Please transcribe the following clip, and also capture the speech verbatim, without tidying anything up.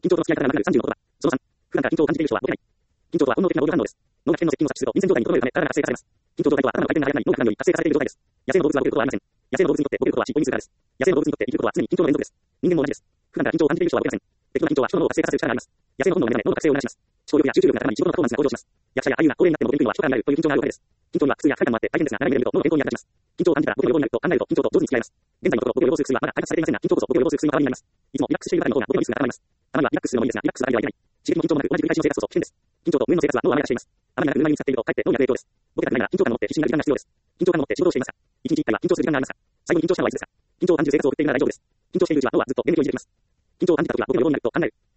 緊張との付き合い方がなくなるさんじゅうの言葉。そのさん、普段から緊張を感じている人は動けない。緊張とは本能的な防御反応です。脳が危険の接近を察知すると臨戦状態に整えるため体が活性化されます。緊張状態とは頭の回転が速くなり脳が活性化されている状態です。野生の動物はボケることはありません。野生の動物にとってボケることは進歩に通過です。野生の動物にとって生きることは常に緊張の連続です。人間も同じです。普段から緊張を感じている人はボケません。適度な緊張は人の脳を活性化させる力があります。野生の本能の目覚め、脳の覚醒を促します。思考力や集中力が高まり仕事のパフォーマンスが向上します。役者や俳優が高齢になってもボケにくいのは一感になるという緊張があるわけです。緊張には苦痛や不快感もあって大変ですが、長い目で見ると脳の健康に役立ちます。緊張を感じたらボケの予防になると考えると緊張と上手に付き合います。現在のところボケを予防する薬はまだ開発されていませんが、緊張こそボケを予防する薬の代わりになります。いつもリラックスしている方の方がボケのリスクが高まります。たまにはリラックスするのもいいですが、リラックスばかりではいけない。刺激も緊張もなく同じ繰り返しの生活こそ危険です。緊張と無縁の生活は脳を雨がしています。あまり長くうなぎに使っているとかえって脳に悪影響です。ボケたくないなら緊張感を持って必死になる時間が必要です。緊張感を持って仕事をしていますか？一日一回は緊張する時間がありますか？最後に緊張したのはいつですか？緊張を感じる生活を送っているなら大丈夫です。緊張しているうちは脳はずっと眠気を入れてきます。緊張を感じた時はボケの予防になると考える。